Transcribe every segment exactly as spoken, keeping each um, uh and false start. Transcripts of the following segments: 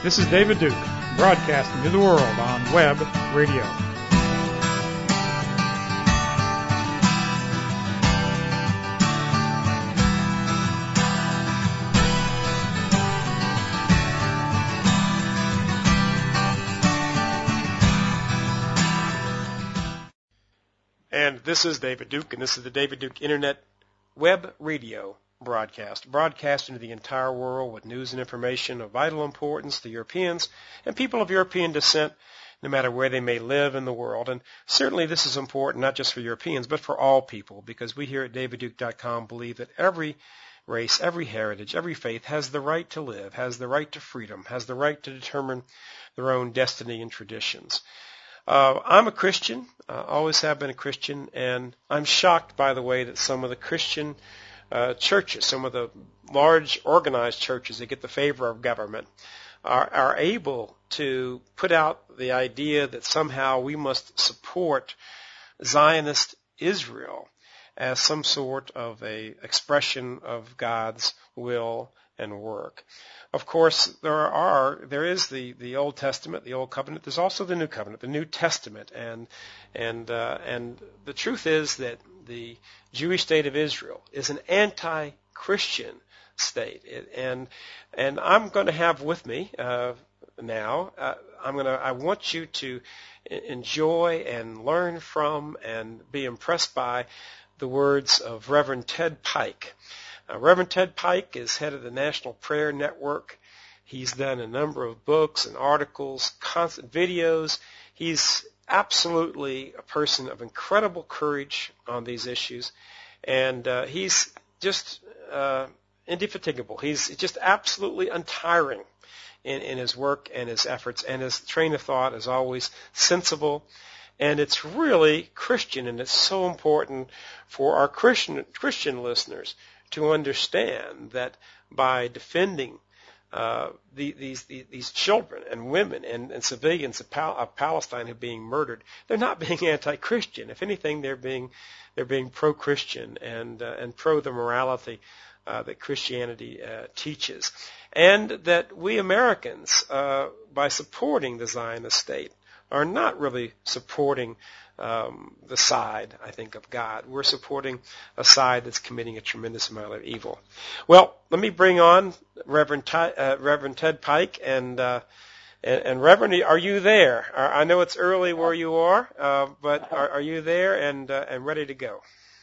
This is David Duke, broadcasting to the world on web radio. And this is David Duke, and this is the David Duke Internet Web Radio broadcast, broadcasting to the entire world with news and information of vital importance to Europeans and people of European descent, no matter where they may live in the world. And certainly this is important not just for Europeans, but for all people, because we here at david duke dot com believe that every race, every heritage, every faith has the right to live, has the right to freedom, has the right to determine their own destiny and traditions. Uh, I'm a Christian, uh, always have been a Christian, and I'm shocked by the way that some of the Christian uh, churches, some of the large organized churches that get the favor of government, are, are able to put out the idea that somehow we must support Zionist Israel as some sort of a expression of God's will and work. Of course, there are there is the, the Old Testament, the Old Covenant. There's also the New Covenant, the New Testament, and and uh, and the truth is that the Jewish state of Israel is an anti-Christian state, it, and and I'm going to have with me uh, now. Uh, I'm going to. I want you to enjoy and learn from and be impressed by the words of Reverend Ted Pike. Uh, Reverend Ted Pike is head of the National Prayer Network. He's done a number of books and articles, constant videos. He's absolutely a person of incredible courage on these issues, and uh, he's just uh, indefatigable. He's just absolutely untiring in, in his work and his efforts, and his train of thought is always sensible. And it's really Christian, and it's so important for our Christian Christian listeners to understand that by defending uh, the, these, these these children and women and, and civilians of, Pal- of Palestine who are being murdered, they're not being anti-Christian. If anything, they're being they're being pro-Christian and uh, and pro the morality uh, that Christianity uh, teaches, and that we Americans, uh, by supporting the Zionist state, are not really supporting um, the side, I think, of God. We're supporting a side that's committing a tremendous amount of evil. Well, let me bring on Reverend, Ty, uh, Reverend Ted Pike. And, uh, and, and Reverend, are you there? I know it's early where you are, uh, but are, are you there and, uh, and ready to go?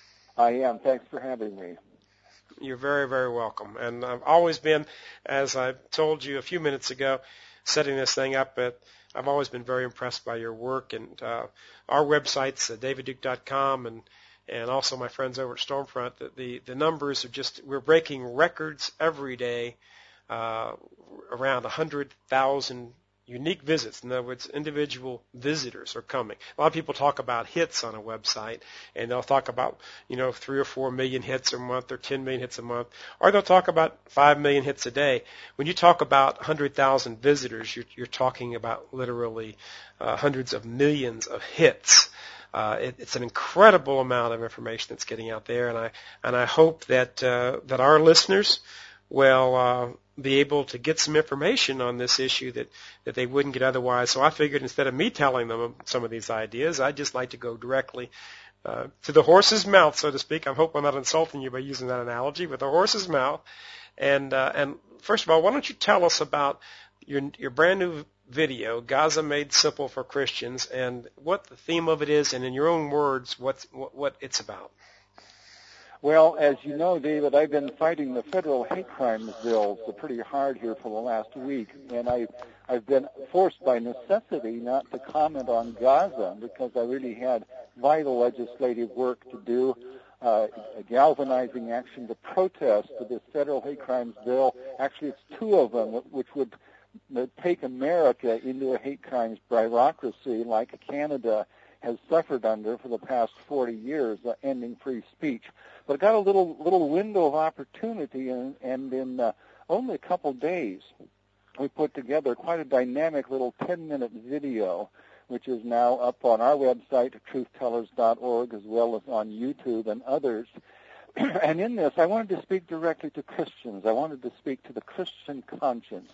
I am. Thanks for having me. You're very, very welcome. And I've always been, as I told you a few minutes ago, setting this thing up at I've always been very impressed by your work, and uh, our website's uh, david duke dot com, and and also my friends over at Stormfront. The the, the numbers are just we're breaking records every day, uh, around one hundred thousand unique visits. In other words, individual visitors are coming. A lot of people talk about hits on a website, and they'll talk about, you know, three or four million hits a month or ten million hits a month, or they'll talk about five million hits a day. When you talk about one hundred thousand visitors, you're, you're talking about literally uh, hundreds of millions of hits. Uh, it, it's an incredible amount of information that's getting out there, and I and I hope that uh, that our listeners will uh, be able to get some information on this issue that, that they wouldn't get otherwise. So I figured instead of me telling them some of these ideas, I'd just like to go directly uh, to the horse's mouth, so to speak. I hope I'm not insulting you by using that analogy, but the horse's mouth. And uh, and first of all, why don't you tell us about your your brand new video, Gaza Made Simple for Christians, and what the theme of it is, and in your own words, what's, what, what it's about. Well, as you know, David, I've been fighting the federal hate crimes bills pretty hard here for the last week, and I, I've been forced by necessity not to comment on Gaza because I really had vital legislative work to do, uh, galvanizing action to protest this federal hate crimes bill. Actually, it's two of them, which would take America into a hate crimes bureaucracy like Canada has suffered under for the past forty years, uh, ending free speech. But I got a little little window of opportunity, and, and in uh, only a couple days, we put together quite a dynamic little ten-minute video, which is now up on our website, truth tellers dot org, as well as on YouTube and others. And in this, I wanted to speak directly to Christians. I wanted to speak to the Christian conscience,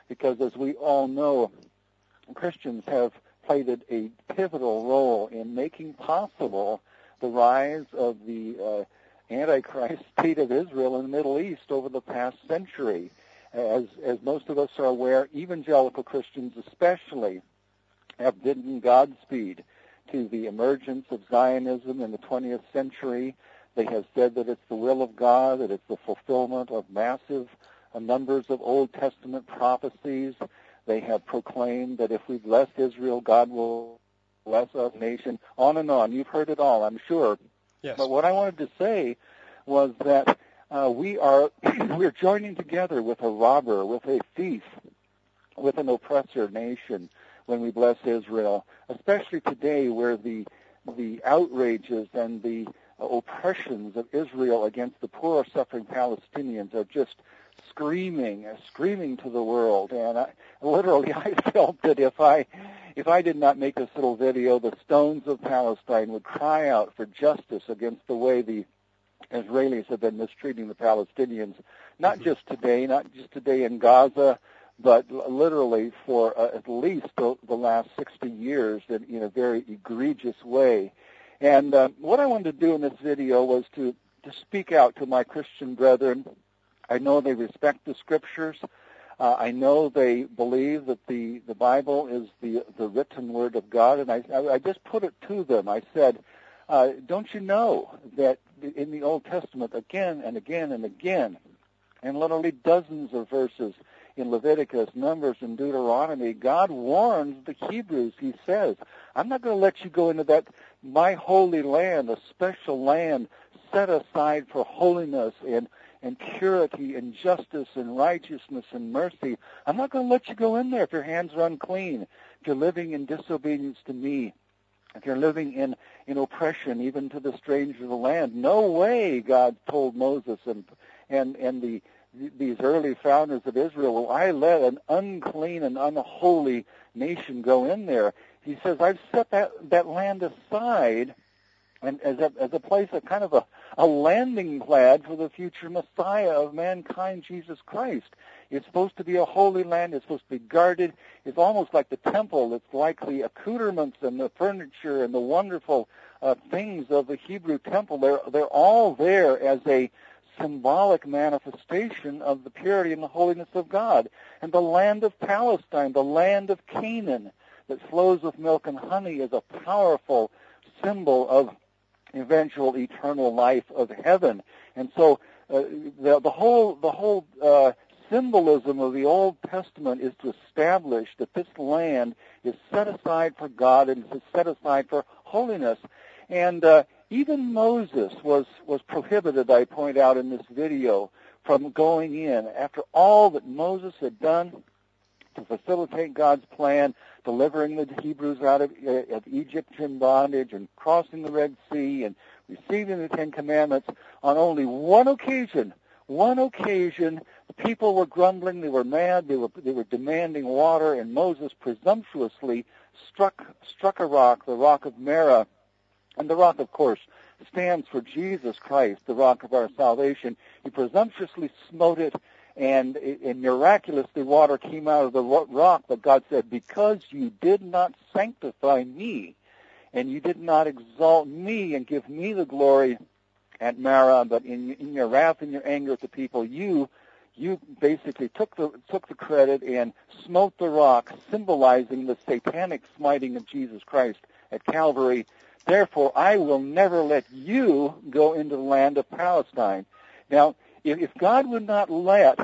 because as we all know, Christians have played a pivotal role in making possible the rise of the uh, Antichrist state of Israel in the Middle East over the past century. As, as most of us are aware, evangelical Christians especially have bidden Godspeed to the emergence of Zionism in the twentieth century. They have said that it's the will of God, that it's the fulfillment of massive uh, numbers of Old Testament prophecies. They have proclaimed that if we bless Israel, God will bless our nation, on and on. You've heard it all, I'm sure. Yes. But what I wanted to say was that uh, we are we're joining together with a robber, with a thief, with an oppressor nation when we bless Israel, especially today where the the outrages and the oppressions of Israel against the poor, suffering Palestinians are just screaming, screaming to the world. And I, literally, I felt that if I, if I did not make this little video, the stones of Palestine would cry out for justice against the way the Israelis have been mistreating the Palestinians, not mm-hmm. just today, not just today in Gaza, but literally for uh, at least the, the last sixty years in, in a very egregious way. And uh, what I wanted to do in this video was to, to speak out to my Christian brethren. I know they respect the Scriptures. Uh, I know they believe that the, the Bible is the, the written Word of God. And I, I just put it to them. I said, uh, don't you know that in the Old Testament, again and again and again, and literally dozens of verses in Leviticus, Numbers, and Deuteronomy, God warns the Hebrews. He says, I'm not going to let you go into that, my holy land, a special land set aside for holiness and, and purity and justice and righteousness and mercy. I'm not going to let you go in there if your hands are unclean, if you're living in disobedience to me, if you're living in, in oppression even to the stranger of the land. No way, God told Moses and, and, and the these early founders of Israel, will I let an unclean and unholy nation go in there? He says, I've set that, that land aside and as a, as a place, a kind of a, a landing pad for the future Messiah of mankind, Jesus Christ. It's supposed to be a holy land. It's supposed to be guarded. It's almost like the temple. It's like the accoutrements and the furniture and the wonderful uh, things of the Hebrew temple. They're, they're all there as a symbolic manifestation of the purity and the holiness of God. And the land of Palestine, the land of Canaan that flows with milk and honey, is a powerful symbol of eventual eternal life of heaven. And so uh, the, the whole the whole uh, symbolism of the Old Testament is to establish that this land is set aside for God and is set aside for holiness. And uh, even Moses was, was prohibited, I point out in this video, from going in. After all that Moses had done to facilitate God's plan, delivering the Hebrews out of, uh, of Egyptian bondage and crossing the Red Sea and receiving the Ten Commandments, on only one occasion, one occasion, the people were grumbling, they were mad, they were, they were demanding water, and Moses presumptuously struck, struck a rock, the rock of Merah. And the rock, of course, stands for Jesus Christ, the rock of our salvation. He presumptuously smote it, and, and miraculously water came out of the rock. But God said, because you did not sanctify me, and you did not exalt me and give me the glory at Merah, but in, in your wrath and your anger at the people, you you basically took the took the credit and smote the rock, symbolizing the satanic smiting of Jesus Christ at Calvary. Therefore, I will never let you go into the land of Palestine. Now, if, if God would not let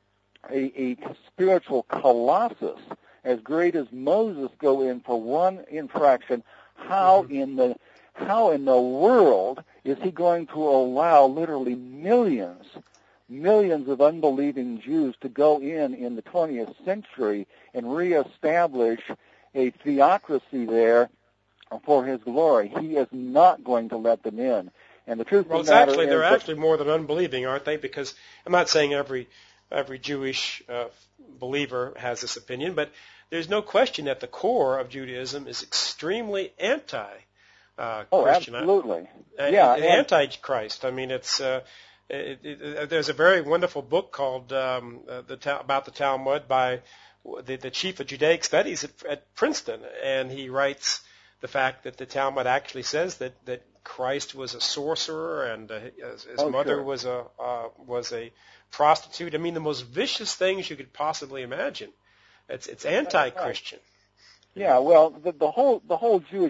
a, a spiritual colossus as great as Moses go in for one infraction, how mm-hmm. in the how in the world is he going to allow literally millions, millions of unbelieving Jews to go in in the twentieth century and reestablish a theocracy there for his glory? He is not going to let them in. And the truth well, of the matter actually, is they're that actually more than unbelieving, aren't they? Because I'm not saying every every Jewish uh, believer has this opinion, but there's no question that the core of Judaism is extremely anti uh, oh, Christian. absolutely. Uh, yeah, and anti-Christ. I mean, it's uh, it, it, there's a very wonderful book called um, uh, the about the Talmud by the, the chief of Judaic studies at, at Princeton, and he writes the fact that the Talmud actually says that, that Christ was a sorcerer and uh, his, his oh, mother sure. was a uh, was a prostitute. I mean, the most vicious things you could possibly imagine. It's it's anti-Christian. Yeah, well, the, the whole the whole Jewish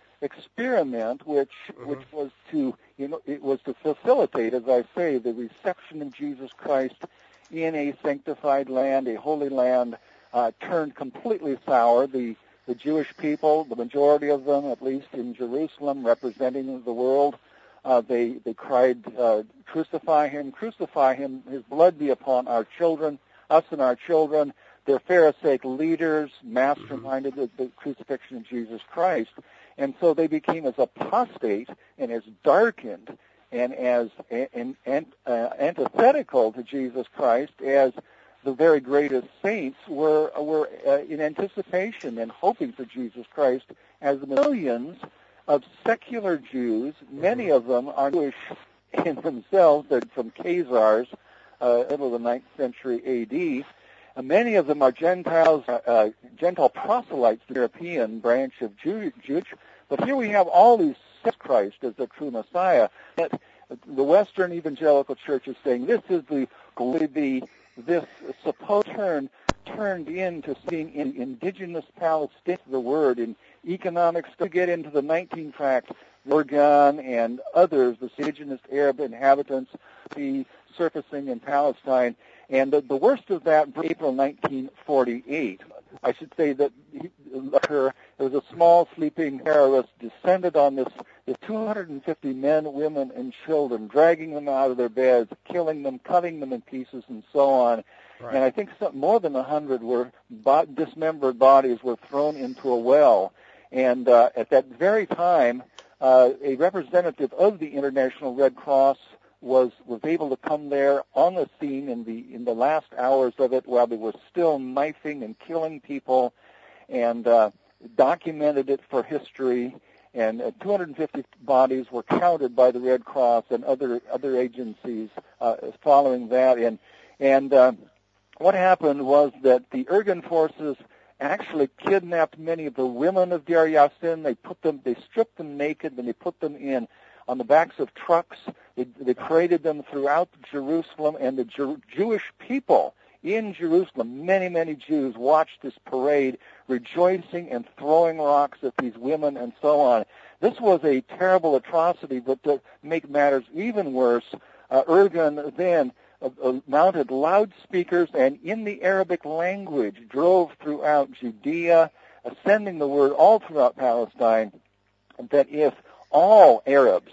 experiment, which mm-hmm. which was to you know it was to facilitate, as I say, the reception of Jesus Christ in a sanctified land, a holy land, uh, turned completely sour. The the Jewish people, the majority of them, at least in Jerusalem, representing the world, uh, they they cried, uh, "Crucify him! Crucify him! His blood be upon our children, us and our children." Their Pharisaic leaders masterminded the, the crucifixion of Jesus Christ, and so they became as apostate and as darkened and as and, and, uh, antithetical to Jesus Christ as the very greatest saints were were uh, in anticipation and hoping for Jesus Christ, as millions of secular Jews, many of them are Jewish in themselves. They're from Khazars, uh, middle of the ninth century A D. Uh, many of them are Gentiles, uh, uh, Gentile proselytes, the European branch of Jew, Jewish. But here we have all these Christ as the true Messiah. That the Western evangelical church is saying this is the the this supposed turn turned into seeing in indigenous Palestine, the word in economics. To get into the nineteenth tract, Oregon and others, the indigenous Arab inhabitants, the surfacing in Palestine. And the, the worst of that, April nineteen forty-eight. I should say that he, her, there was a small sleeping terrorist descended on this, this two hundred fifty men, women, and children, dragging them out of their beds, killing them, cutting them in pieces, and so on. Right. And I think some, more than a hundred were bo- dismembered bodies were thrown into a well. And uh, at that very time, uh, a representative of the International Red Cross was was able to come there on the scene in the in the last hours of it while they were still knifing and killing people, and uh, documented it for history. And uh, two hundred fifty bodies were counted by the Red Cross and other other agencies uh, following that. And and uh, what happened was that the Irgun forces actually kidnapped many of the women of Deir Yassin. They put them, they stripped them naked, and they put them in on the backs of trucks. They, they paraded them throughout Jerusalem, and the Jew, Jewish people in Jerusalem, many, many Jews watched this parade, rejoicing and throwing rocks at these women and so on. This was a terrible atrocity, but to make matters even worse, uh, Irgun then uh, uh, mounted loudspeakers and in the Arabic language drove throughout Judea, uh, sending the word all throughout Palestine that if all Arabs,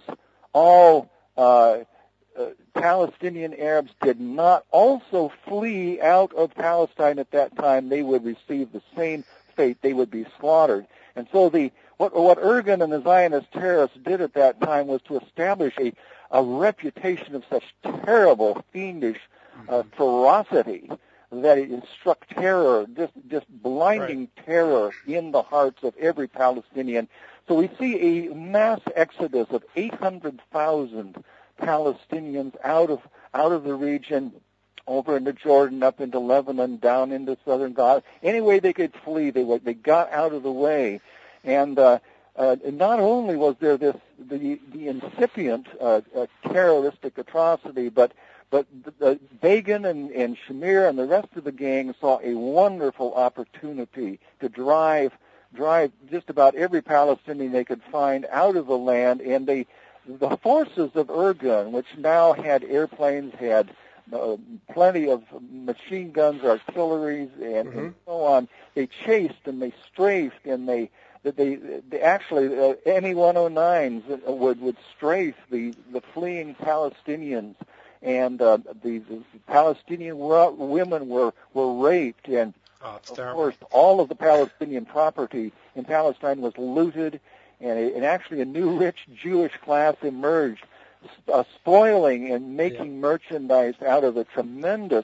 all uh, uh, Palestinian Arabs did not also flee out of Palestine at that time, they would receive the same fate. They would be slaughtered. And so the what, what Irgun and the Zionist terrorists did at that time was to establish a, a reputation of such terrible, fiendish uh, ferocity that it struck terror, just, just blinding right. terror in the hearts of every Palestinian. So we see a mass exodus of eight hundred thousand Palestinians out of out of the region, over into Jordan, up into Lebanon, down into southern Gaza. Any way they could flee, they they got out of the way. And uh, uh, not only was there this the the incipient uh, uh, terroristic atrocity, but but the, the Begin and, and Shamir and the rest of the gang saw a wonderful opportunity to drive. drive just about every Palestinian they could find out of the land, and they, the forces of Irgun, which now had airplanes, had uh, plenty of machine guns, artilleries, and, mm-hmm. and so on, they chased and they strafed, and they that they, they actually uh, M E one oh nines would would strafe the the fleeing Palestinians, and uh, the, the Palestinian women were were raped, and Oh, it's of terrible. course, all of the Palestinian property in Palestine was looted, and, a, and actually a new rich Jewish class emerged, uh, spoiling and making yeah. merchandise out of the tremendous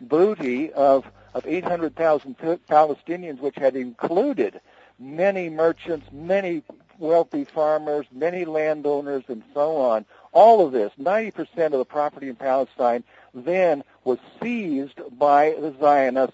booty of, of eight hundred thousand Palestinians, which had included many merchants, many wealthy farmers, many landowners, and so on. All of this, ninety percent of the property in Palestine, then was seized by the Zionists,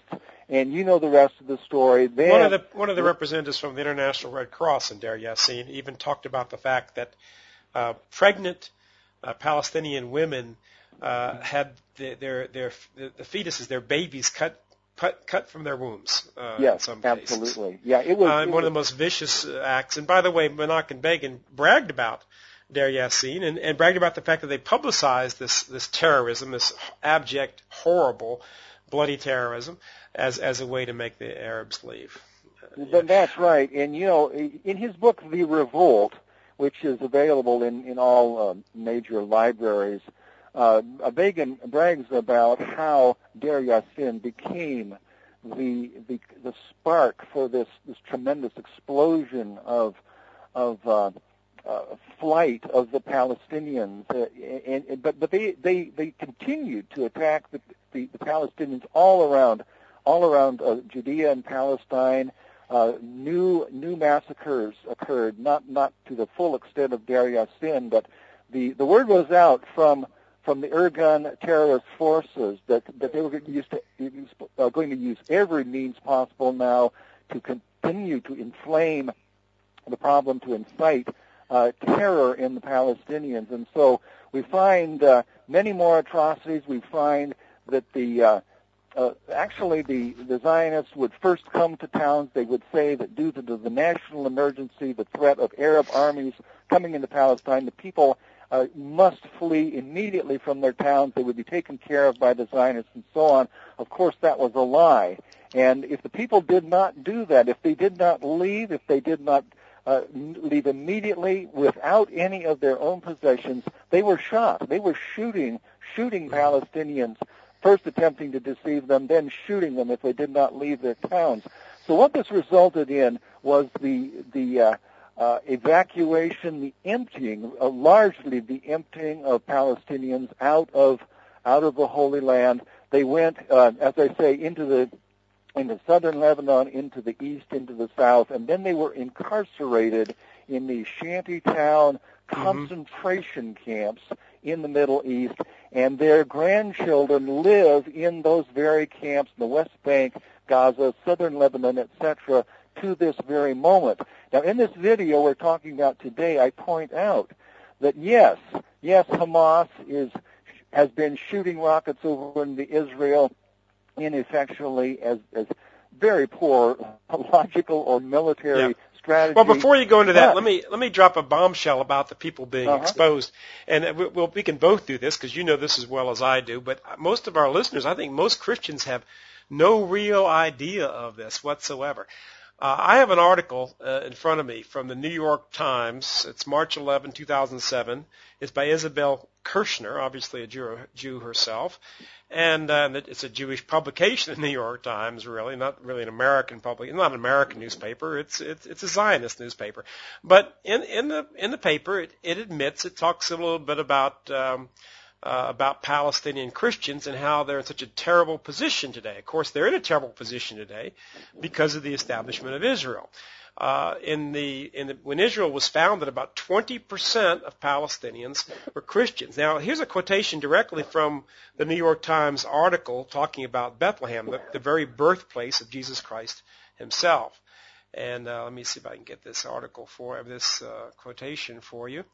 And you know the rest of the story. Then, one of the one of the representatives from the International Red Cross in Deir Yassin even talked about the fact that uh, pregnant uh, Palestinian women uh, had the, their their the fetuses, their babies, cut cut, cut from their wombs. Uh, yes, in some cases. absolutely. Yeah, it was uh, it one was, of the most vicious uh, acts. And by the way, Menachem Begin bragged about Deir Yassin and, and bragged about the fact that they publicized this this terrorism, this abject, horrible, bloody terrorism, as as a way to make the Arabs leave. Uh, that's right. And, you know, in his book, The Revolt, which is available in, in all uh, major libraries, uh, Begin brags about how Deir Yassin became the, the the spark for this, this tremendous explosion of of uh, uh, flight of the Palestinians. Uh, and, and, but but they, they, they continued to attack the, the, the Palestinians all around all around uh, Judea and Palestine. Uh, new new massacres occurred, not not to the full extent of Deir Yassin, but the, the word was out from from the Irgun terrorist forces that that they were going to use, to, uh, going to use every means possible now to continue to inflame the problem, to incite uh, terror in the Palestinians. And so we find uh, many more atrocities. We find that the uh, Uh, actually, the, the Zionists would first come to towns. They would say that due to the, the national emergency, the threat of Arab armies coming into Palestine, the people uh, must flee immediately from their towns. They would be taken care of by the Zionists and so on. Of course, that was a lie. And if the people did not do that, if they did not leave, if they did not uh, leave immediately without any of their own possessions, they were shot. They were shooting, shooting Palestinians, first attempting to deceive them, then shooting them if they did not leave their towns. So what this resulted in was the the uh, uh, evacuation, the emptying, uh, largely the emptying of Palestinians out of out of the Holy Land. They went, uh, as I say, into the into southern Lebanon, into the east, into the south, and then they were incarcerated in the shantytown concentration mm-hmm. camps in the Middle East, and their grandchildren live in those very camps in the West Bank, Gaza, southern Lebanon, et cetera, to this very moment. Now, in this video we're talking about today, I point out that yes, yes, Hamas is has been shooting rockets over into Israel ineffectually as as very poor logical or military yeah. strategy. Well, before you go into that, let me let me drop a bombshell about the people being uh-huh. exposed, and we, we'll, we can both do this because you know this as well as I do. But most of our listeners, I think most Christians have no real idea of this whatsoever. Uh, I have an article uh, in front of me from the New York Times. It's March eleventh, two thousand seven. It's by Isabel Kirshner, obviously a Jew, Jew herself. And uh, it's a Jewish publication, the New York Times, really, not really an American public, not an American newspaper. It's it's, it's a Zionist newspaper. But in in the in the paper, it, it admits, it talks a little bit about um, uh, about Palestinian Christians and how they're in such a terrible position today. Of course, they're in a terrible position today because of the establishment of Israel. Uh, in the, in the, when Israel was founded, about twenty percent of Palestinians were Christians. Now, here's a quotation directly from the New York Times article talking about Bethlehem, the, the very birthplace of Jesus Christ himself. And uh, let me see if I can get this article for this uh, quotation for you.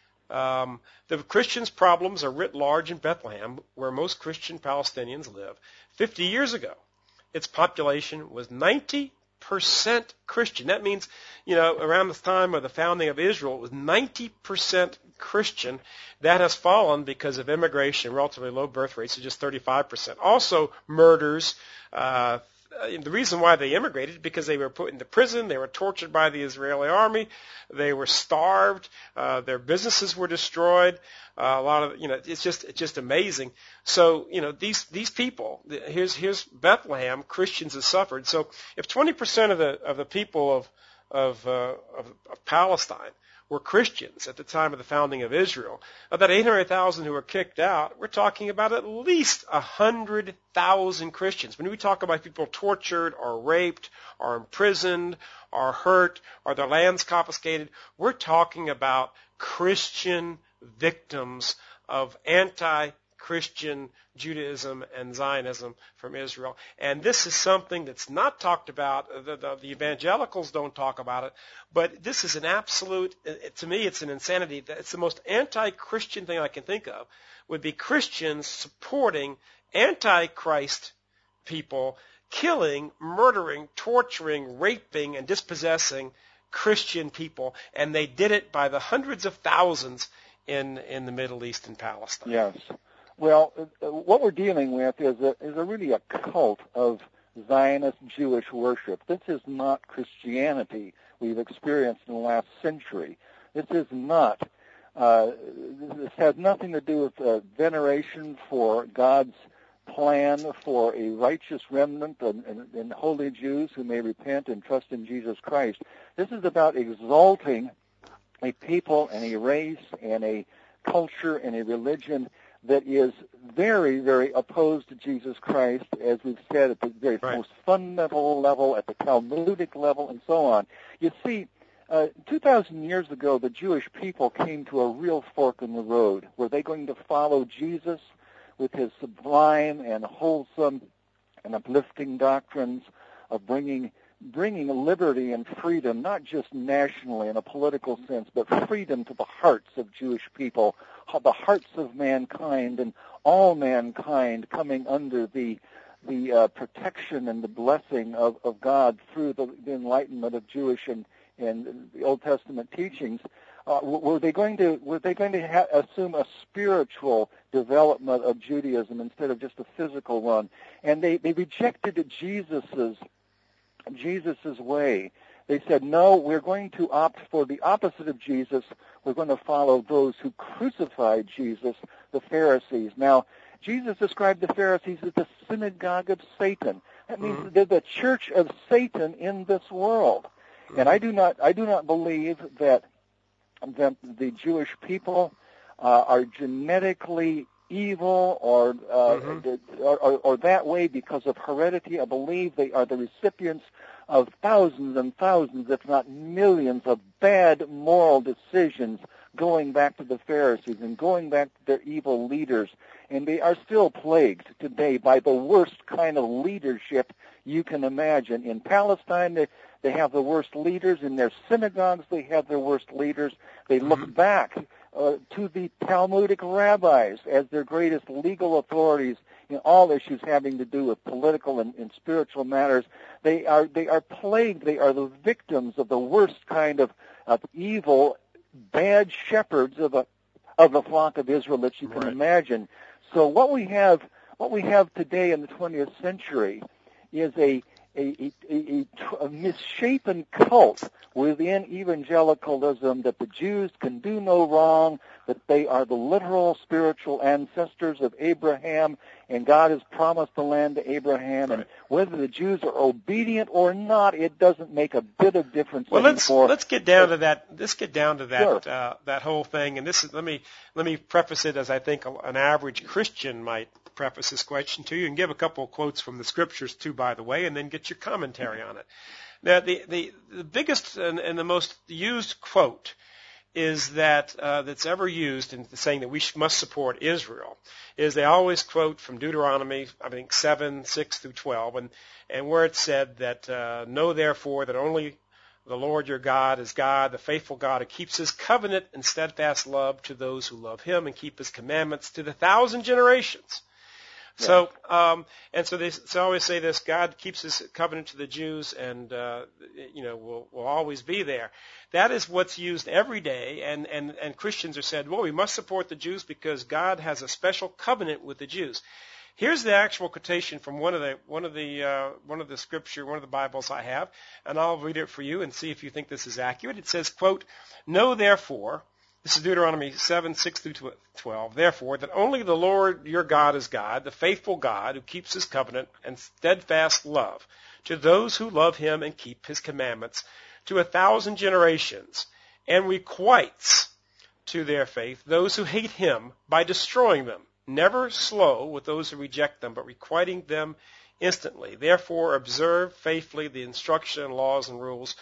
Um, the Christians' problems are writ large in Bethlehem, where most Christian Palestinians live. Fifty years ago, its population was ninety percent Christian. That means, you know, around the time of the founding of Israel, it was ninety percent Christian. That has fallen because of immigration, relatively low birth rates of just thirty-five percent. Also, murders. Uh, the reason why they immigrated is because they were put into prison, they were tortured by the Israeli army, they were starved, uh, their businesses were destroyed. Uh, a lot of, you know, it's just, it's just amazing. So, you know, these, these people, here's, here's Bethlehem, Christians have suffered. So if twenty percent of the, of the people of, of, uh, of, of Palestine were Christians at the time of the founding of Israel, of that eight hundred thousand who were kicked out, we're talking about at least one hundred thousand Christians. When we talk about people tortured or raped or imprisoned or hurt or their lands confiscated, we're talking about Christian victims of anti Christian Judaism and Zionism from Israel. And this is something that's not talked about. The, the, the evangelicals don't talk about it, but this is an absolute, to me, it's an insanity. It's the most anti-Christian thing I can think of, would be Christians supporting anti-Christ people, killing, murdering, torturing, raping, and dispossessing Christian people, and they did it by the hundreds of thousands in in the Middle East and Palestine. Yes. Well, uh, what we're dealing with is a, is a really a cult of Zionist Jewish worship. This is not Christianity we've experienced in the last century. This is not. Uh, this has nothing to do with uh, veneration for God's plan for a righteous remnant and, and, and holy Jews who may repent and trust in Jesus Christ. This is about exalting a people and a race and a culture and a religion that is very, very opposed to Jesus Christ, as we've said, at the very right. most fundamental level, at the Talmudic level, and so on. You see, uh, two thousand years ago, the Jewish people came to a real fork in the road. Were they going to follow Jesus with his sublime and wholesome and uplifting doctrines of bringing bringing liberty and freedom, not just nationally in a political sense, but freedom to the hearts of Jewish people, the hearts of mankind, and all mankind coming under the the uh, protection and the blessing of, of God through the, the enlightenment of Jewish and, and the Old Testament teachings. Uh, were they going to were they going to ha- assume a spiritual development of Judaism instead of just a physical one? And they, they rejected Jesus's Jesus's way. They said, no, we're going to opt for the opposite of Jesus. We're going to follow those who crucified Jesus, the Pharisees. Now, Jesus described the Pharisees as the synagogue of Satan. That means mm-hmm. they're the church of Satan in this world. Mm-hmm. And I do not I do not believe that that the Jewish people uh, are genetically evil or, uh, mm-hmm. or, or or that way because of heredity. I believe they are the recipients of thousands and thousands, if not millions, of bad moral decisions going back to the Pharisees and going back to their evil leaders. And they are still plagued today by the worst kind of leadership you can imagine. In Palestine, they, they have the worst leaders. In their synagogues, they have their worst leaders. They look mm-hmm. back uh, to the Talmudic rabbis as their greatest legal authorities in all issues having to do with political and, and spiritual matters. They are they are plagued. They are the victims of the worst kind of, of evil, bad shepherds of a of the flock of Israel that you can right. imagine. So what we have what we have today in the twentieth century is a a, a, a, a misshapen cult within evangelicalism that the Jews can do no wrong, that they are the literal spiritual ancestors of Abraham, and God has promised the land to Abraham, right. and whether the Jews are obedient or not, it doesn't make a bit of difference well, anymore. Let's let's get down to that. Let's get down to that sure. uh, that whole thing. And this is let me let me preface it as I think an average Christian might preface this question to you, and give a couple of quotes from the scriptures too, by the way, and then get your commentary on it. Now, the the, the biggest and, and the most used quote is that uh, that's ever used in saying that we sh- must support Israel is they always quote from Deuteronomy, I think seven, six through twelve, and and where it said that uh, know therefore that only the Lord your God is God, the faithful God who keeps his covenant and steadfast love to those who love him and keep his commandments to the thousand generations. Yeah. So, um, and so they so I always say this: God keeps His covenant to the Jews, and uh, you know will will always be there. That is what's used every day, and and and Christians are said, well, we must support the Jews because God has a special covenant with the Jews. Here's the actual quotation from one of the one of the uh, one of the scripture, one of the Bibles I have, and I'll read it for you and see if you think this is accurate. It says, "Quote: Know therefore." This is Deuteronomy seven, six through twelve. Therefore, that only the Lord your God is God, the faithful God who keeps his covenant and steadfast love to those who love him and keep his commandments to a thousand generations, and requites to their faith those who hate him by destroying them, never slow with those who reject them, but requiting them instantly. Therefore, observe faithfully the instruction and laws and rules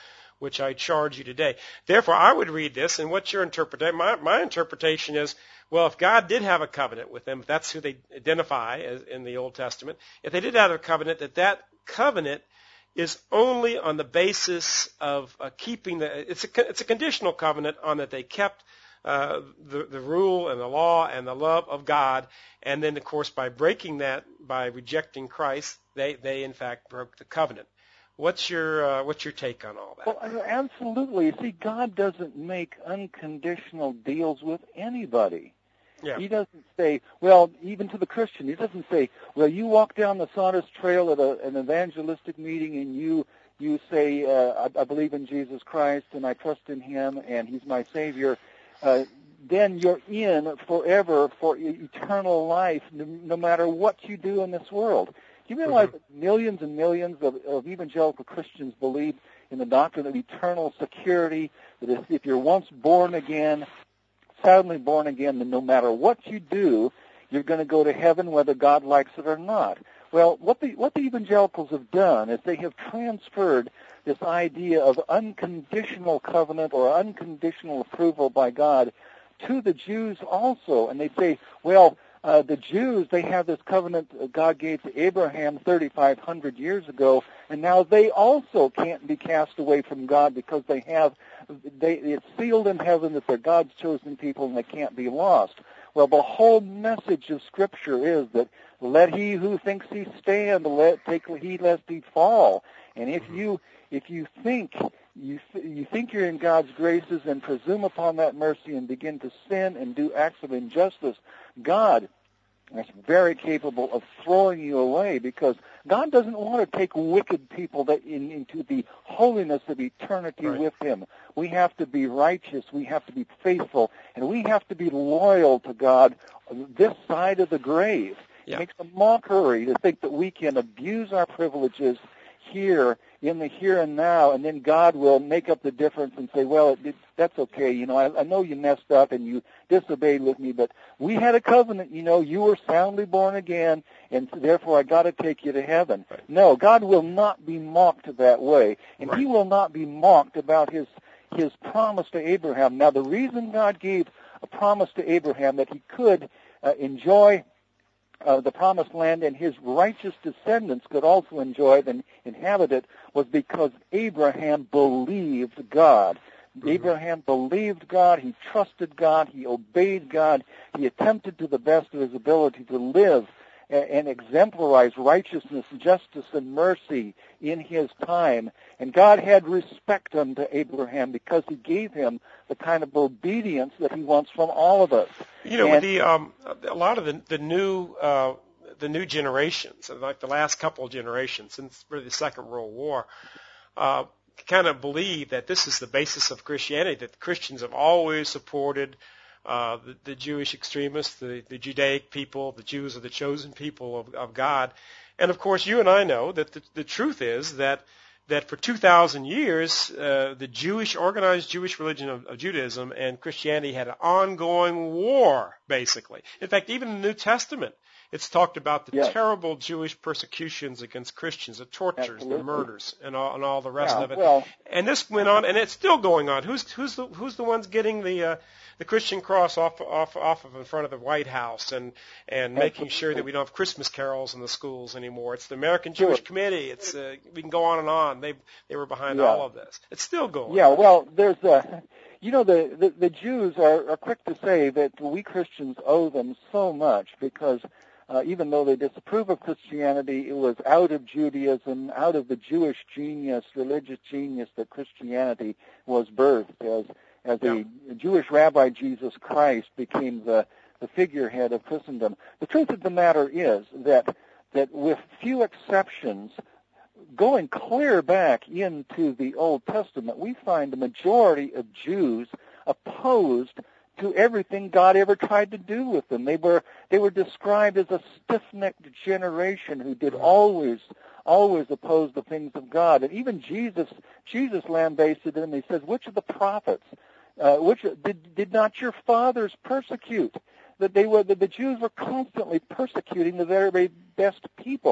which I charge you today. Therefore, I would read this, and what's your interpretation? My, my interpretation is, well, if God did have a covenant with them, if that's who they identify as in the Old Testament, if they did have a covenant, that that covenant is only on the basis of uh, keeping the, it's a, it's a conditional covenant on that they kept uh, the, the rule and the law and the love of God, and then, of course, by breaking that, by rejecting Christ, they, they in fact broke the covenant. What's your uh, what's your take on all that? Well, absolutely. See, God doesn't make unconditional deals with anybody. Yeah. He doesn't say, well, even to the Christian, he doesn't say, well, you walk down the sawdust trail at a, an evangelistic meeting and you you say, uh, I, I believe in Jesus Christ and I trust in him and he's my Savior. Uh, then you're in forever for eternal life, no, no matter what you do in this world. Do you realize mm-hmm. that millions and millions of, of evangelical Christians believe in the doctrine of eternal security, that if, if you're once born again, soundly born again, then no matter what you do, you're going to go to heaven whether God likes it or not. Well, what the what the evangelicals have done is they have transferred this idea of unconditional covenant or unconditional approval by God to the Jews also. And they say, well, uh, the Jews, they have this covenant God gave to Abraham thirty-five hundred years ago, and now they also can't be cast away from God because they have, they, it's sealed in heaven that they're God's chosen people and they can't be lost. Well, the whole message of Scripture is that let he who thinks he stand, let take heed lest he fall. And if you if you think you you think you're in God's graces and presume upon that mercy and begin to sin and do acts of injustice, God is very capable of throwing you away, because God doesn't want to take wicked people that in, into the holiness of eternity right. with him. We have to be righteous, we have to be faithful, and we have to be loyal to God this side of the grave. Yeah. It makes a mockery to think that we can abuse our privileges here in the here and now, and then God will make up the difference and say, well, it, it, that's okay. You know, I, I know you messed up and you disobeyed with me, but we had a covenant. You know, you were soundly born again, and so therefore I got to take you to heaven. Right. No, God will not be mocked that way, and right. he will not be mocked about his his promise to Abraham. Now, the reason God gave a promise to Abraham that he could uh, enjoy Uh, the promised land and his righteous descendants could also enjoy it and inhabit it was because Abraham believed God. Mm-hmm. Abraham believed God, he trusted God, he obeyed God, he attempted to the best of his ability to live and, and exemplarize righteousness, justice, and mercy in his time. And God had respect unto Abraham because he gave him the kind of obedience that he wants from all of us. You know, and, with the um, a lot of the the new uh, the new generations, like the last couple of generations since really the Second World War, uh, kind of believe that this is the basis of Christianity. That Christians have always supported uh, the, the Jewish extremists, the, the Judaic people. The Jews are the chosen people of, of God, and of course, you and I know that the, the truth is that. that for two thousand years, uh, the Jewish, organized Jewish religion of, of Judaism and Christianity had an ongoing war, basically. In fact, even in the New Testament, it's talked about the yes. terrible Jewish persecutions against Christians, the tortures, Absolutely. the murders, and all, and all the rest yeah, of it. Well, and this went on, and it's still going on. Who's who's the who's the ones getting the uh, the Christian cross off off off of in front of the White House and and making Absolutely. sure that we don't have Christmas carols in the schools anymore? It's the American Jewish sure. Committee. It's uh, we can go on and on. They they were behind Yeah. all of this. It's still going. Yeah, well, there's a, you know, the, the, the Jews are, are quick to say that we Christians owe them so much because uh, even though they disapprove of Christianity, it was out of Judaism, out of the Jewish genius, religious genius that Christianity was birthed as, as Yeah. a Jewish rabbi, Jesus Christ became the, the figurehead of Christendom. The truth of the matter is that, that with few exceptions, going clear back into the Old Testament, we find the majority of Jews opposed to everything God ever tried to do with them. They were they were described as a stiff-necked generation who did always always oppose the things of God. And even Jesus Jesus lambasted them. He says, "Which of the prophets, uh, which did did not your fathers persecute?" That they were that the Jews were constantly persecuting the very best people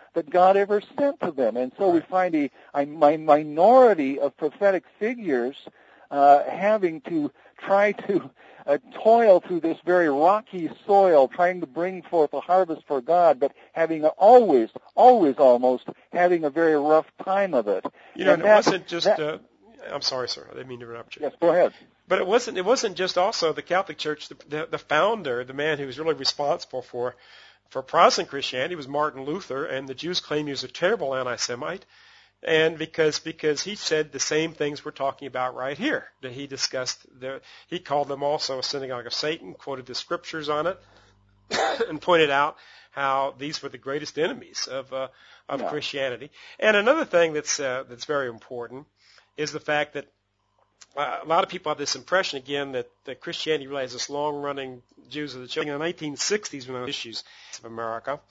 that God ever sent to them. And so we find a, a minority of prophetic figures uh, having to try to uh, toil through this very rocky soil, trying to bring forth a harvest for God, but having a, always, always almost, having a very rough time of it. You know, and and it that, wasn't just, that, uh, I'm sorry, sir, I didn't mean to interrupt you. Yes, go ahead. But it wasn't, it wasn't just also the Catholic Church, the, the, the founder, the man who was really responsible for For Protestant Christianity was Martin Luther, and the Jews claim he was a terrible anti-Semite, and because because he said the same things we're talking about right here. That he discussed, the, he called them also a synagogue of Satan, quoted the scriptures on it, and pointed out how these were the greatest enemies of uh, of yeah. Christianity. And another thing that's uh, that's very important is the fact that Uh, a lot of people have this impression, again, that, that Christianity really has this long-running Jews of the church. In the nineteen sixties, when those issues of America,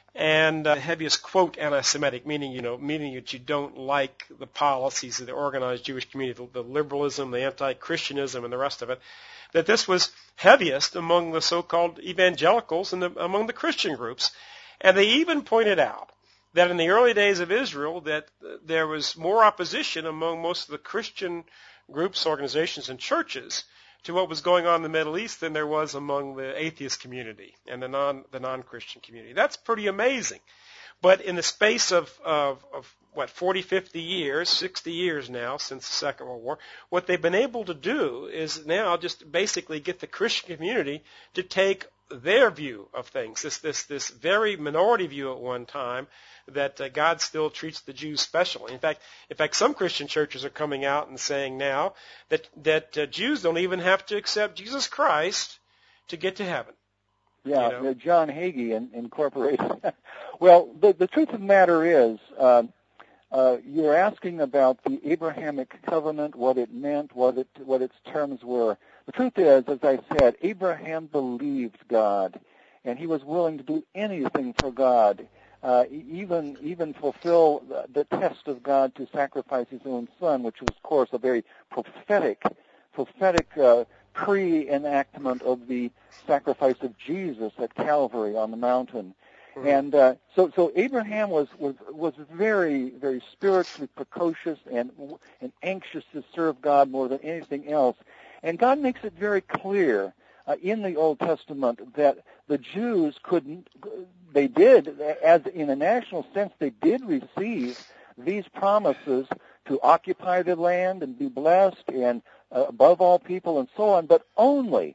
and uh, heaviest quote anti-Semitic, meaning you know, meaning that you don't like the policies of the organized Jewish community, the, the liberalism, the anti-Christianism, and the rest of it. That this was heaviest among the so-called evangelicals and the, among the Christian groups, and they even pointed out that in the early days of Israel, that uh, there was more opposition among most of the Christian groups, organizations, and churches to what was going on in the Middle East than there was among the atheist community and the non the non-Christian community. That's pretty amazing. But in the space of, of, of what, forty, fifty years, sixty years now since the Second World War, what they've been able to do is now just basically get the Christian community to take their view of things, this this this very minority view at one time, that uh, God still treats the Jews specially. In fact, in fact, some Christian churches are coming out and saying now that that uh, Jews don't even have to accept Jesus Christ to get to heaven. Yeah, you know? John Hagee in, Incorporated. Well, the, the truth of the matter is, uh, uh, you're asking about the Abrahamic covenant, what it meant, what it what its terms were. The truth is, as I said, Abraham believed God, and he was willing to do anything for God. Uh, even even fulfill the, the test of God to sacrifice his own son, which was, of course, a very prophetic, prophetic uh, pre-enactment of the sacrifice of Jesus at Calvary on the mountain. Mm-hmm. And uh, so, so Abraham was, was was very, very spiritually precocious and and anxious to serve God more than anything else. And God makes it very clear uh, in the Old Testament that the Jews couldn't. They did, as in a national sense, they did receive these promises to occupy the land and be blessed and uh, above all people and so on, but only,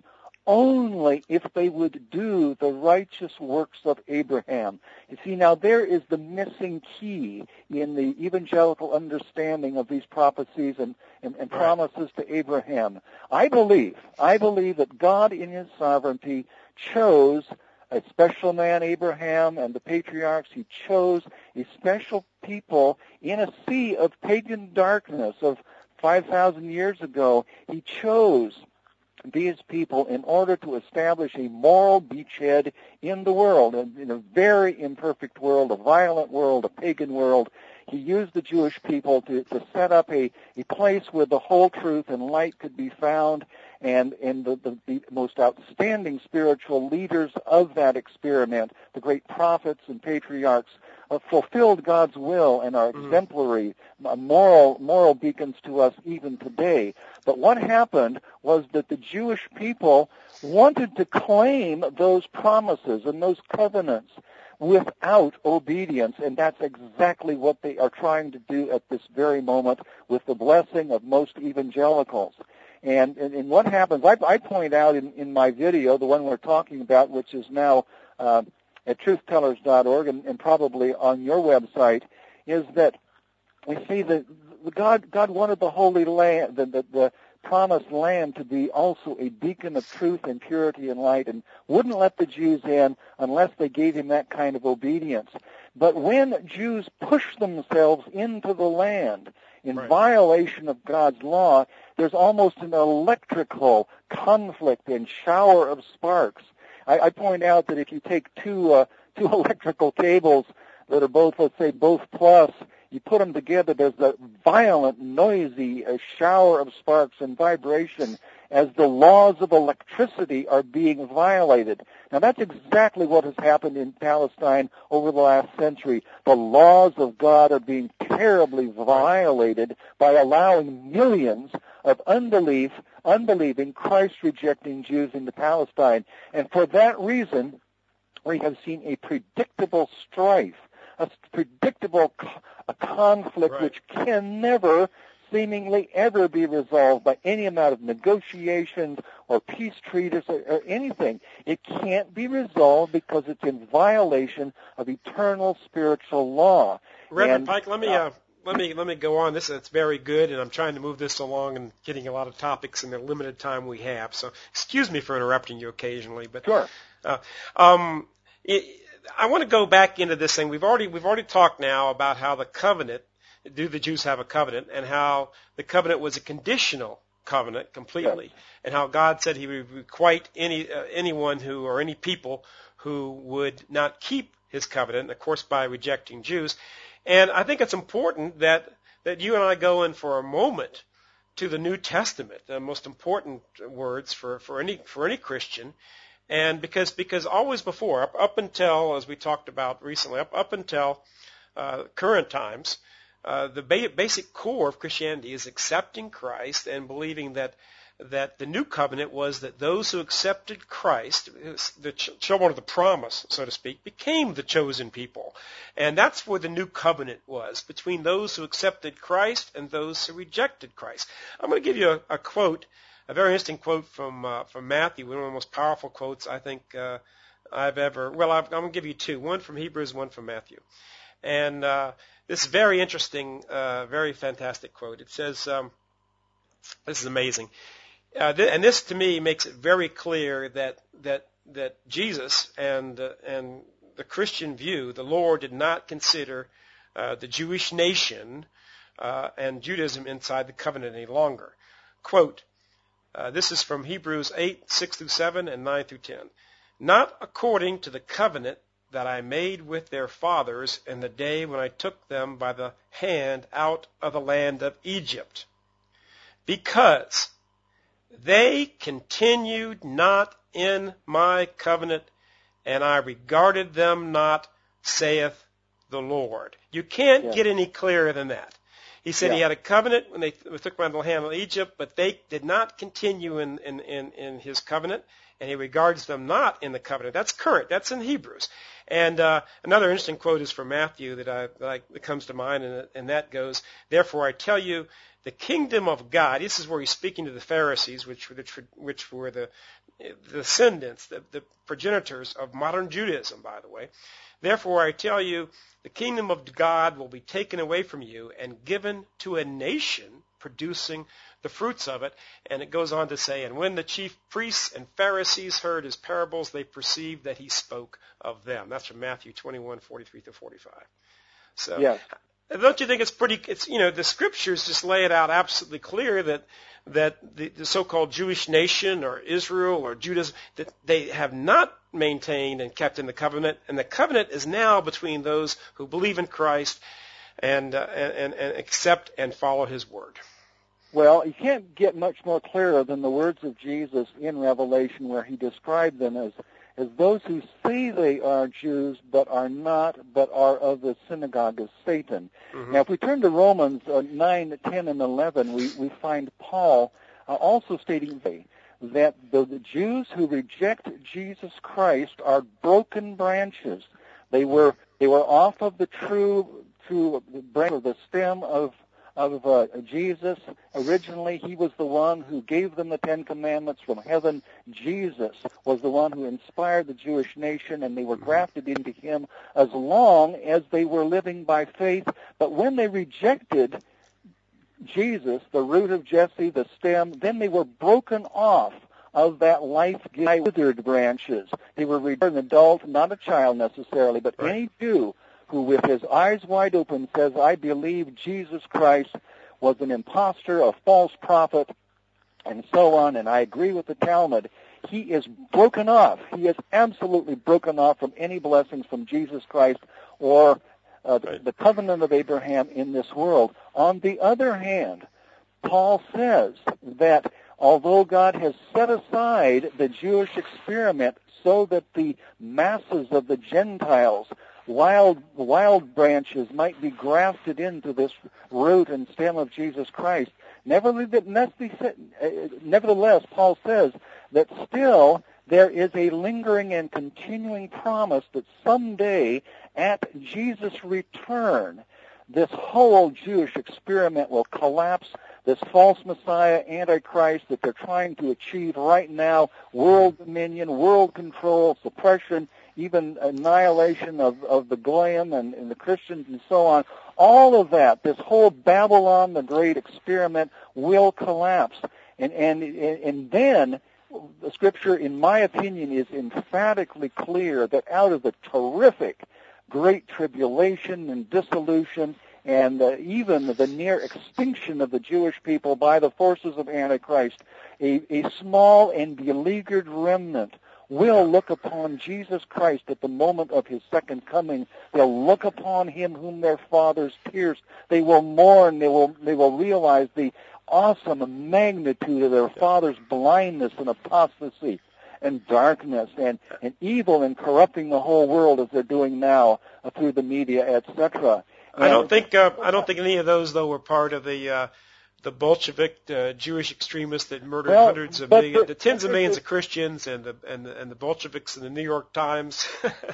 only if they would do the righteous works of Abraham. You see, now there is the missing key in the evangelical understanding of these prophecies and, and, and promises to Abraham. I believe, I believe that God in his sovereignty chose a special man, Abraham, and the patriarchs. He chose a special people in a sea of pagan darkness of five thousand years ago. He chose these people in order to establish a moral beachhead in the world, in a very imperfect world, a violent world, a pagan world. He used the Jewish people to, to set up a, a place where the whole truth and light could be found, and, and the, the, the most outstanding spiritual leaders of that experiment, the great prophets and patriarchs, uh, fulfilled God's will and are mm-hmm. exemplary, uh, moral, moral beacons to us even today. But what happened was that the Jewish people wanted to claim those promises and those covenants without obedience, and that's exactly what they are trying to do at this very moment with the blessing of most evangelicals. And, and, and what happens, I, I point out in, in my video, the one we're talking about, which is now uh, at truth tellers dot org and, and probably on your website, is that we see that God, God wanted the Holy Land, the, the, the promised land, to be also a beacon of truth and purity and light, and wouldn't let the Jews in unless they gave him that kind of obedience. But when Jews push themselves into the land in right. violation of God's law, there's almost an electrical conflict and shower of sparks. I, I point out that if you take two uh, two electrical cables that are both, let's say, both plus, you put them together, there's a violent, noisy uh, shower of sparks and vibration, as the laws of electricity are being violated. Now, that's exactly what has happened in Palestine over the last century. The laws of God are being terribly violated by allowing millions of unbelief, unbelieving, Christ-rejecting Jews into Palestine. And for that reason, we have seen a predictable strife, a predictable co- a conflict right. which can never, seemingly ever be resolved by any amount of negotiations or peace treaties or, or anything. It can't be resolved because it's in violation of eternal spiritual law. Reverend And, Pike, let me uh, let me let me go on. This it's very good, and I'm trying to move this along and getting a lot of topics in the limited time we have. So excuse me for interrupting you occasionally, but sure. Uh, um, it, I want to go back into this thing. We've already we've already talked now about how the covenant. Do the Jews have a covenant, and how the covenant was a conditional covenant completely, yes. and how God said He would requite any uh, anyone who or any people who would not keep His covenant, and of course by rejecting Jews. And I think it's important that that you and I go in for a moment to the New Testament, the most important words for, for any for any Christian, and because because always before up up until, as we talked about recently, up up until uh, current times. Uh, the ba- basic core of Christianity is accepting Christ and believing that that the new covenant was that those who accepted Christ, the ch- children of the promise, so to speak, became the chosen people. And that's where the new covenant was, between those who accepted Christ and those who rejected Christ. I'm going to give you a, a quote, a very interesting quote from uh, from Matthew, one of the most powerful quotes I think uh, I've ever, well, I've, I'm going to give you two, one from Hebrews, one from Matthew. And uh, this very interesting, uh, very fantastic quote. It says, um, this is amazing. Uh, th- and this, to me, makes it very clear that that that Jesus and uh, and the Christian view, the Lord did not consider uh, the Jewish nation uh, and Judaism inside the covenant any longer. Quote, uh, this is from Hebrews eight, six through seven, and nine through ten. Not according to the covenant that I made with their fathers in the day when I took them by the hand out of the land of Egypt, because they continued not in my covenant, and I regarded them not, saith the Lord. You can't Yeah. get any clearer than that. He said Yeah. he had a covenant when they took by the hand of Egypt, but they did not continue in, in, in, in his covenant, and he regards them not in the covenant. That's current. That's in Hebrews. And uh, another interesting quote is from Matthew that, I, that, I, that comes to mind, and, and that goes, therefore I tell you, the kingdom of God, this is where he's speaking to the Pharisees, which were the, which were the, the descendants, the, the progenitors of modern Judaism, by the way. Therefore I tell you, the kingdom of God will be taken away from you and given to a nation producing the fruits of it. And it goes on to say, and when the chief priests and Pharisees heard his parables, they perceived that he spoke of them. That's from Matthew twenty-one, forty-three to forty-five. So, yes. Don't you think it's pretty, it's, you know, the scriptures just lay it out absolutely clear that that the, the so-called Jewish nation or Israel or Judaism, that they have not maintained and kept in the covenant, and the covenant is now between those who believe in Christ and uh, and, and accept and follow his word. Well, you can't get much more clearer than the words of Jesus in Revelation, where he described them as as those who say they are Jews but are not, but are of the synagogue of Satan. Mm-hmm. Now, if we turn to Romans uh, nine, ten, and eleven, we, we find Paul uh, also stating that the, the Jews who reject Jesus Christ are broken branches. They were they were off of the true true branch of the stem of of uh, Jesus. Originally, he was the one who gave them the Ten Commandments from heaven. Jesus was the one who inspired the Jewish nation, and they were grafted into him as long as they were living by faith. But when they rejected Jesus, the root of Jesse, the stem, then they were broken off of that life-giving withered branches. They were an adult, not a child necessarily, but right. Any Jew who with his eyes wide open says, I believe Jesus Christ was an impostor, a false prophet, and so on, and I agree with the Talmud, he is broken off. He is absolutely broken off from any blessings from Jesus Christ or uh, the, the covenant of Abraham in this world. On the other hand, Paul says that although God has set aside the Jewish experiment so that the masses of the Gentiles, wild wild branches, might be grafted into this root and stem of Jesus Christ, nevertheless, nevertheless Paul says that still there is a lingering and continuing promise that someday at Jesus' return, this whole Jewish experiment will collapse. This false Messiah, Antichrist, that they're trying to achieve right now, world dominion, world control, suppression, even annihilation of, of the Goyim and, and the Christians and so on, all of that, this whole Babylon the Great experiment will collapse. And, and, and then the Scripture, in my opinion, is emphatically clear that out of the terrific great tribulation and dissolution and uh, even the near extinction of the Jewish people by the forces of Antichrist, a, a small and beleaguered remnant will look upon Jesus Christ at the moment of his second coming. They'll look upon him whom their fathers pierced. They will mourn. They will, they will realize the awesome magnitude of their father's blindness and apostasy and darkness and, and evil and corrupting the whole world as they're doing now uh, through the media, et cetera. I don't think uh, I don't think any of those though were part of the uh, the Bolshevik uh, Jewish extremists that murdered well, hundreds of millions, the, the tens of millions of Christians and the and the, and the Bolsheviks in the New York Times.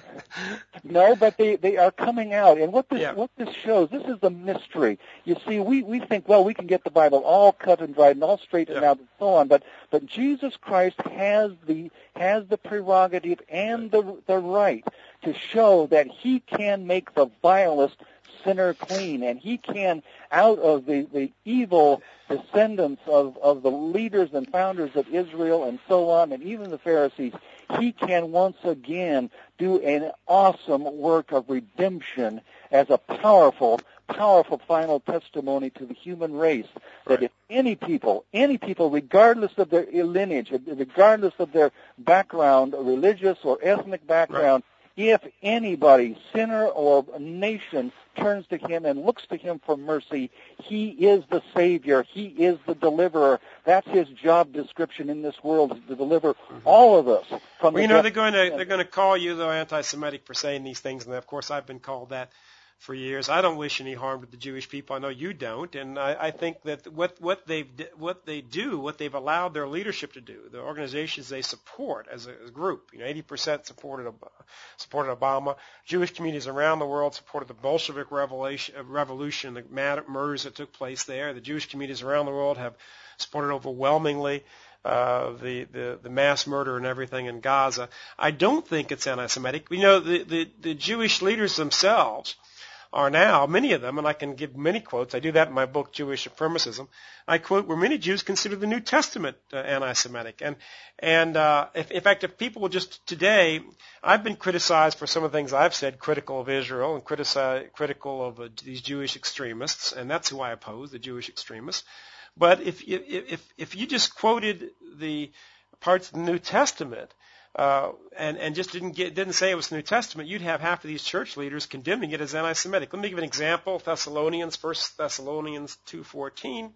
No, but they they are coming out, and what this yeah. what this shows, this is the mystery. You see, we we think, well, we can get the Bible all cut and dried and all straightened yeah. out and so on, but but Jesus Christ has the has the prerogative and the the right to show that he can make the vilest sinner clean, and he can, out of the, the evil descendants of, of the leaders and founders of Israel and so on, and even the Pharisees, he can once again do an awesome work of redemption as a powerful, powerful final testimony to the human race, that right. if any people, any people, regardless of their lineage, regardless of their background, religious or ethnic background, right. If anybody, sinner or nation, turns to him and looks to him for mercy, he is the Savior. He is the deliverer. That's his job description in this world, is to deliver mm-hmm. all of us from well, the you know, they're going to they're going to call you, though, anti-Semitic for saying these things, and of course I've been called that for years. I don't wish any harm to the Jewish people. I know you don't, and I, I think that what what they what they do, what they've allowed their leadership to do, the organizations they support as a, as a group, you know, eighty percent supported supported Obama. Jewish communities around the world supported the Bolshevik revolution, revolution, the murders that took place there. The Jewish communities around the world have supported overwhelmingly uh, the, the the mass murder and everything in Gaza. I don't think it's anti-Semitic. You know, the the, the Jewish leaders themselves are now, many of them, and I can give many quotes. I do that in my book, Jewish Supremacism. I quote where many Jews consider the New Testament uh, anti-Semitic. And, and uh, if, in fact, if people will just today, I've been criticized for some of the things I've said, critical of Israel and criticize, critical of uh, these Jewish extremists, and that's who I oppose, the Jewish extremists. But if, if, if you just quoted the parts of the New Testament, Uh, and, and just didn't get, didn't say it was the New Testament, you'd have half of these church leaders condemning it as anti-Semitic. Let me give an example. Thessalonians, First Thessalonians two fourteen,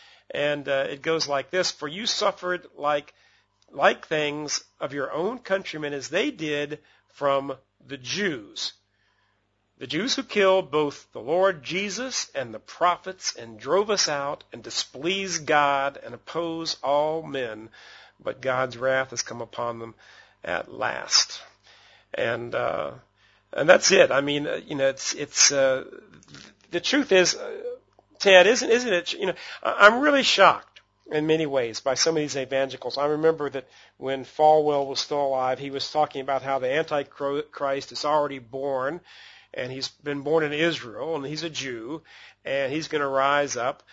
and uh, it goes like this: For you suffered like like things of your own countrymen as they did from the Jews. The Jews who killed both the Lord Jesus and the prophets and drove us out and displeased God and oppose all men, but God's wrath has come upon them at last. And uh, and that's it. I mean, uh, you know, it's it's uh, the truth is, uh, Ted, isn't isn't it? You know, I'm really shocked in many ways by some of these evangelicals. I remember that when Falwell was still alive, he was talking about how the Antichrist is already born, and he's been born in Israel, and he's a Jew, and he's going to rise up,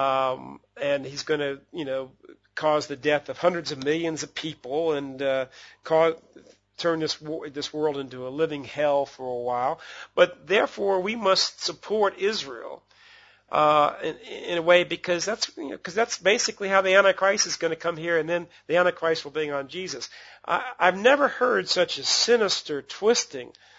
um, and he's going to, you know, cause the death of hundreds of millions of people and uh, cause, turn this this world into a living hell for a while. But therefore, we must support Israel uh, in, in a way because that's you know, 'cause that's basically how the Antichrist is going to come here, and then the Antichrist will be on Jesus. I, I've never heard such a sinister twisting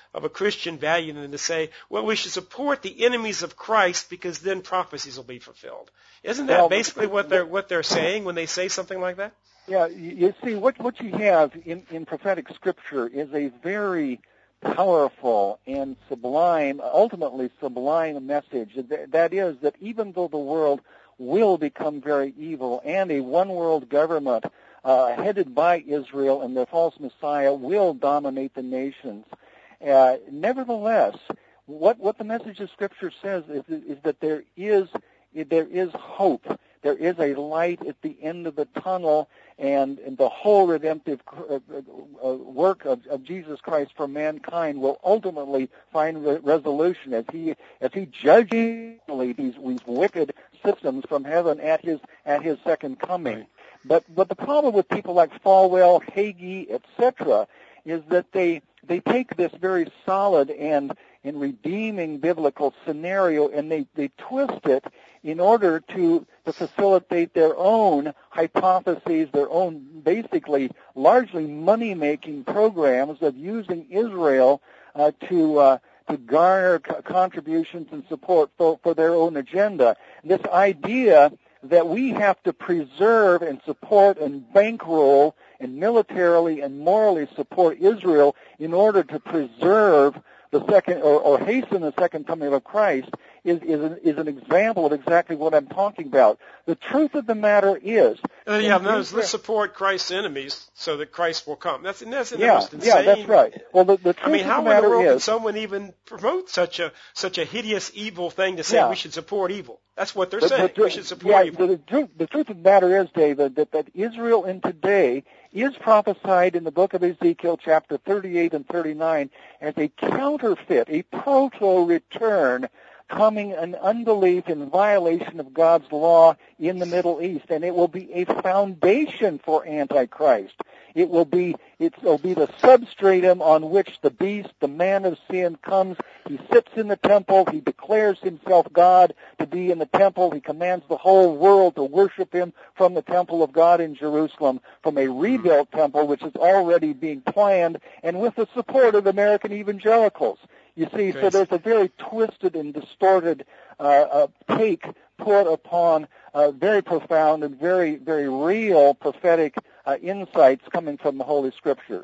of a Christian value than to say, well, we should support the enemies of Christ because then prophecies will be fulfilled. Isn't that well, basically what they're what they're saying when they say something like that? Yeah, you see, what what you have in, in prophetic scripture is a very powerful and sublime, ultimately sublime message. That is that even though the world will become very evil and a one-world government uh, headed by Israel and the false Messiah will dominate the nations, uh, nevertheless, what what the message of Scripture says is, is that there is there is hope. There is a light at the end of the tunnel, and, and the whole redemptive uh, uh, work of, of Jesus Christ for mankind will ultimately find re- resolution as he as he judges these, these wicked systems from heaven at his at his second coming. But but the problem with people like Falwell, Hagee, et cetera, is that they they take this very solid and and redeeming biblical scenario and they, they twist it in order to, to facilitate their own hypotheses, their own basically largely money-making programs of using Israel uh, to uh, to garner co- contributions and support for, for their own agenda. This idea that we have to preserve and support and bankroll and militarily and morally support Israel in order to preserve the second or, or hasten the second coming of Christ is is an, is an example of exactly what I'm talking about. The truth of the matter is, uh, yeah, no, let's support Christ's enemies so that Christ will come. That's that's yeah, most insane. Yeah, that's right. Well, the, the truth I mean, of how the matter in the world is, can someone even promote such a such a hideous, evil thing to say yeah. we should support evil? That's what they're the, saying. The, we should support yeah, evil. The, the, truth, the truth of the matter is, David, that, that Israel in today is prophesied in the book of Ezekiel, chapter thirty-eight and thirty-nine, as a counterfeit, a proto-return, coming an unbelief in violation of God's law in the Middle East, and it will be a foundation for Antichrist. It will be it will be the substratum on which the beast, the man of sin, comes. He sits in the temple. He declares himself God to be in the temple. He commands the whole world to worship him from the temple of God in Jerusalem, from a rebuilt temple which is already being planned, and with the support of American evangelicals. You see, Great. So there's a very twisted and distorted uh, uh, take put upon uh, very profound and very, very real prophetic uh, insights coming from the Holy Scriptures.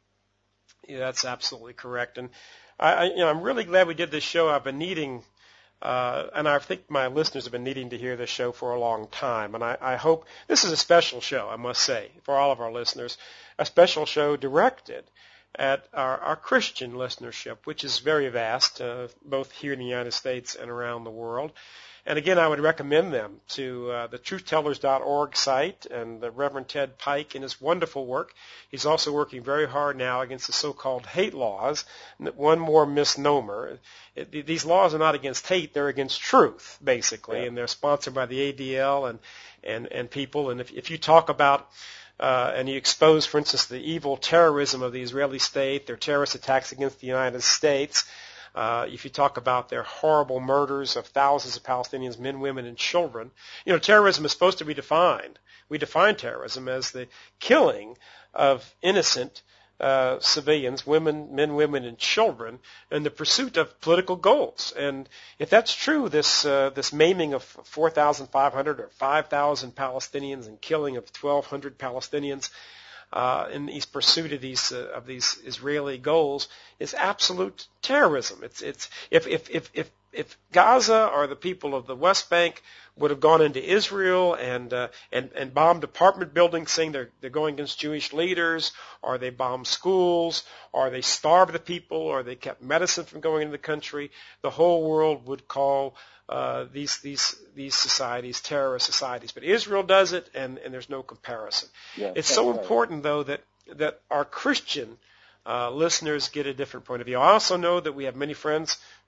Yeah, that's absolutely correct. And I, I, you know, I'm really glad we did this show. I've been needing, uh, and I think my listeners have been needing to hear this show for a long time. And I, I hope this is a special show, I must say, for all of our listeners, a special show directed at our, our Christian listenership, which is very vast, uh, both here in the United States and around the world. And again, I would recommend them to uh, the truth tellers dot org site and the Reverend Ted Pike in his wonderful work. He's also working very hard now against the so-called hate laws. One more misnomer. It, these laws are not against hate, they're against truth, basically, yeah. And they're sponsored by the A D L and, and, and people. And if, if you talk about Uh, and you expose, for instance, the evil terrorism of the Israeli state, their terrorist attacks against the United States. Uh, if you talk about their horrible murders of thousands of Palestinians, men, women, and children. You know, terrorism is supposed to be defined. We define terrorism as the killing of innocent uh, civilians, women, men, women, and children, in the pursuit of political goals. And if that's true, this uh, this maiming of four thousand five hundred or five thousand Palestinians and killing of twelve hundred Palestinians uh, in his pursuit of these uh, of these Israeli goals is absolute terrorism. It's it's if if if if if Gaza or the people of the West Bank would have gone into Israel and uh, and and bombed apartment buildings, saying they're they're going against Jewish leaders, or they bombed schools, or they starved the people, or they kept medicine from going into the country, the whole world would call uh, these these these societies terrorist societies. But Israel does it, and and there's no comparison. Yeah, it's so right. important, though, that that our Christian Uh, listeners get a different point of view. I also know that we have many friends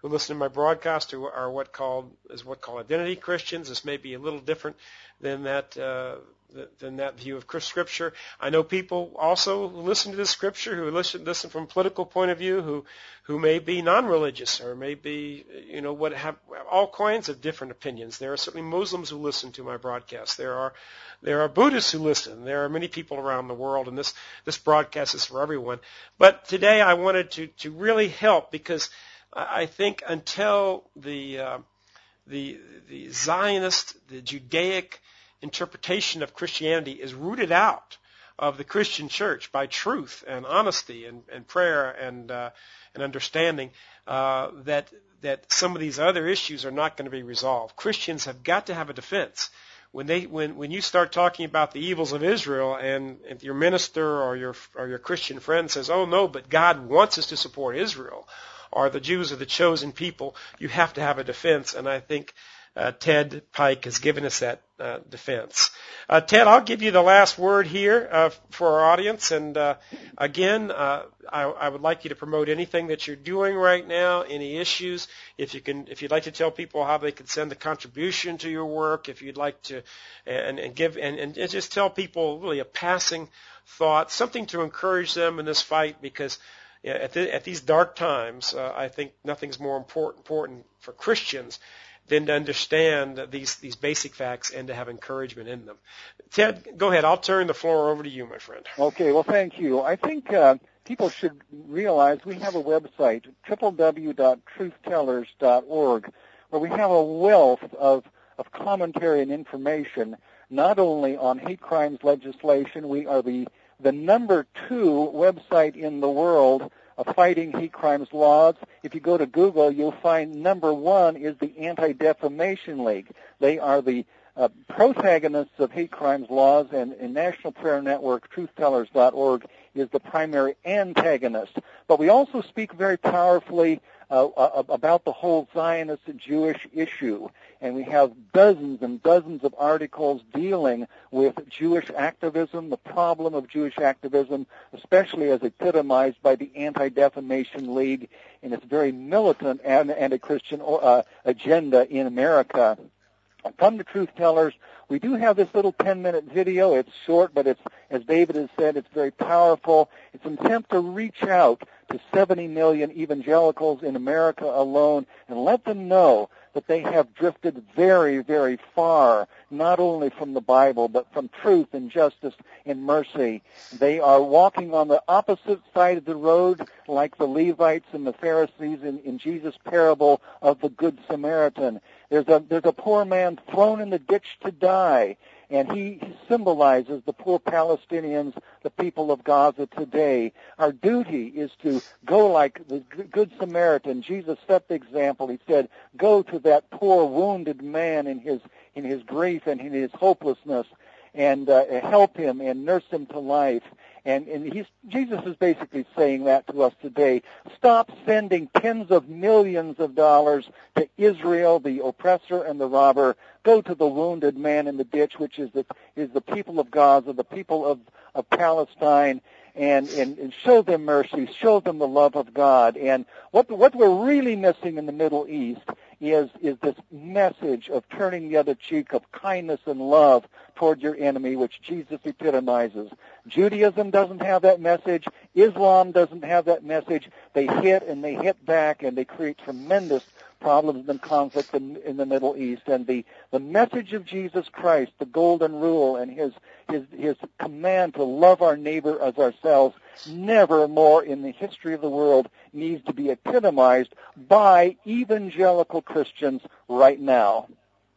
who listen to my broadcast who are what called is what called identity Christians. This may be a little different than that uh, than that view of Scripture. I know people also who listen to the Scripture who listen listen from a political point of view who who may be non-religious or may be you know what have all kinds of different opinions. There are certainly Muslims who listen to my broadcast. There are there are Buddhists who listen. There are many people around the world, and this this broadcast is for everyone. But today I wanted to to really help because I think until the uh, the the Zionist, the Judaic interpretation of Christianity is rooted out of the Christian church by truth and honesty and, and prayer and uh, and understanding, uh, that that some of these other issues are not going to be resolved. Christians have got to have a defense. When they when when you start talking about the evils of Israel and, and your minister or your or your Christian friend says, "Oh no, but God wants us to support Israel," or the Jews are the chosen people, you have to have a defense, and I think Uh, Ted Pike has given us that uh, defense. Uh, Ted, I'll give you the last word here uh, for our audience. And uh, again, uh, I, I would like you to promote anything that you're doing right now, any issues. If you can, if you'd like to tell people how they can send a contribution to your work, if you'd like to, and, and give, and, and just tell people really a passing thought, something to encourage them in this fight, because at, the, at these dark times, uh, I think nothing's more important, important for Christians than to understand these, these basic facts and to have encouragement in them. Ted, go ahead. I'll turn the floor over to you, my friend. Okay, well, thank you. I think uh, people should realize we have a website, w w w dot truth tellers dot org, where we have a wealth of, of commentary and information, not only on hate crimes legislation. We are the, the number two website in the world of fighting hate crimes laws. If you go to Google, you'll find number one is the Anti-Defamation League. They are the uh, protagonists of hate crimes laws, and, and National Prayer Network, truth tellers dot org, is the primary antagonist. But we also speak very powerfully uh, uh, about the whole Zionist Jewish issue, and we have dozens and dozens of articles dealing with Jewish activism, the problem of Jewish activism, especially as epitomized by the Anti-Defamation League and its very militant and anti-Christian uh, agenda in America. Come to Truth Tellers. We do have this little ten-minute video. It's short, but it's, as David has said, it's very powerful. It's an attempt to reach out to seventy million evangelicals in America alone and let them know that they have drifted very, very far, not only from the Bible, but from truth and justice and mercy. They are walking on the opposite side of the road like the Levites and the Pharisees in, in Jesus' parable of the Good Samaritan. There's a, there's a poor man thrown in the ditch to die, and he symbolizes the poor Palestinians, the people of Gaza today. Our duty is to go like the Good Samaritan. Jesus set the example. He said, go to that poor wounded man in his in his grief and in his hopelessness, and uh, help him and nurse him to life. And, and he's, Jesus is basically saying that to us today. Stop sending tens of millions of dollars to Israel, the oppressor and the robber. Go to the wounded man in the ditch, which is the, is the people of Gaza, the people of, of Palestine, and, and, and show them mercy, show them the love of God. And what, what we're really missing in the Middle East is, is this message of turning the other cheek, of kindness and love toward your enemy, which Jesus epitomizes. Judaism doesn't have that message. Islam doesn't have that message. They hit and they hit back, and they create tremendous problems and conflict in, in the Middle East. And the, the message of Jesus Christ, the golden rule, and his, his, his command to love our neighbor as ourselves, never more in the history of the world needs to be epitomized by evangelical Christians right now.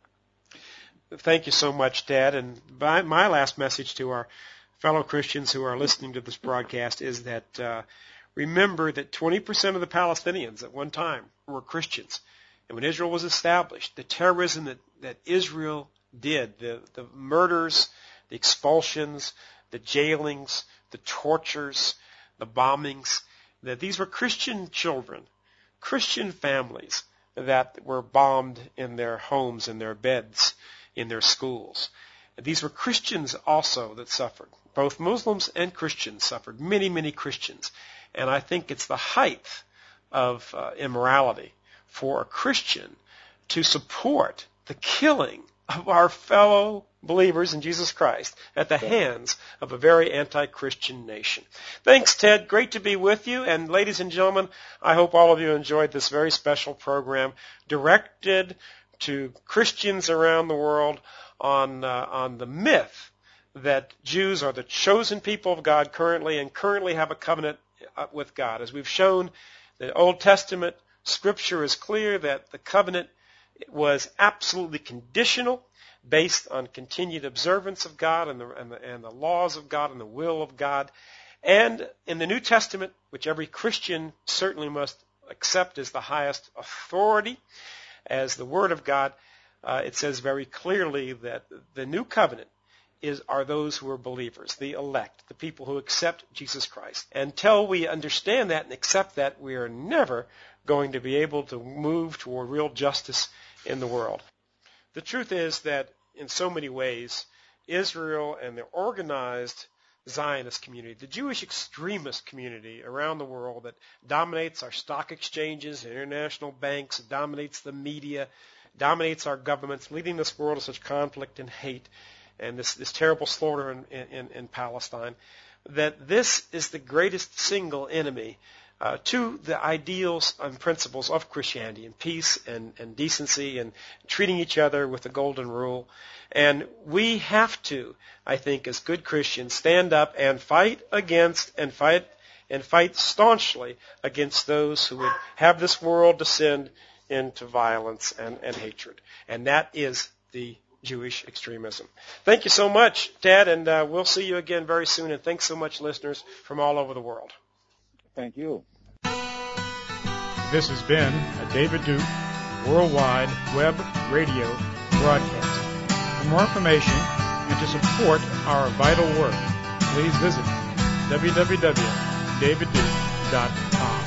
Thank you so much, Dad. And my, my last message to our fellow Christians who are listening to this broadcast is that uh, remember that twenty percent of the Palestinians at one time were Christians. And when Israel was established, the terrorism that, that Israel did, the, the murders, the expulsions, the jailings, the tortures, the bombings, that these were Christian children, Christian families that were bombed in their homes, in their beds, in their schools. And these were Christians also that suffered. Both Muslims and Christians suffered, many, many Christians. And I think it's the height of uh, immorality for a Christian to support the killing of our fellow believers in Jesus Christ at the hands of a very anti-Christian nation. Thanks, Ted. Great to be with you. And ladies and gentlemen, I hope all of you enjoyed this very special program directed to Christians around the world on uh, on the myth that Jews are the chosen people of God currently and currently have a covenant with God. As we've shown, the Old Testament Scripture is clear that the covenant was absolutely conditional, based on continued observance of God and the, and the, and the laws of God and the will of God. And in the New Testament, which every Christian certainly must accept as the highest authority, as the Word of God, uh, it says very clearly that the new covenant is are those who are believers, the elect, the people who accept Jesus Christ. Until we understand that and accept that, we are never going to be able to move toward real justice in the world. The truth is that in so many ways, Israel and the organized Zionist community, the Jewish extremist community around the world that dominates our stock exchanges, international banks, dominates the media, dominates our governments, leading this world to such conflict and hate and this, this terrible slaughter in, in, in Palestine, that this is the greatest single enemy uh, to the ideals and principles of Christianity and peace and, and decency and treating each other with the golden rule. And we have to, I think, as good Christians, stand up and fight against and fight and fight staunchly against those who would have this world descend into violence and, and hatred. And that is the Jewish extremism. Thank you so much, Ted, and uh, we'll see you again very soon. And thanks so much, listeners from all over the world. Thank you. This has been a David Duke Worldwide Web Radio broadcast. For more information and to support our vital work, please visit w w w dot david duke dot com.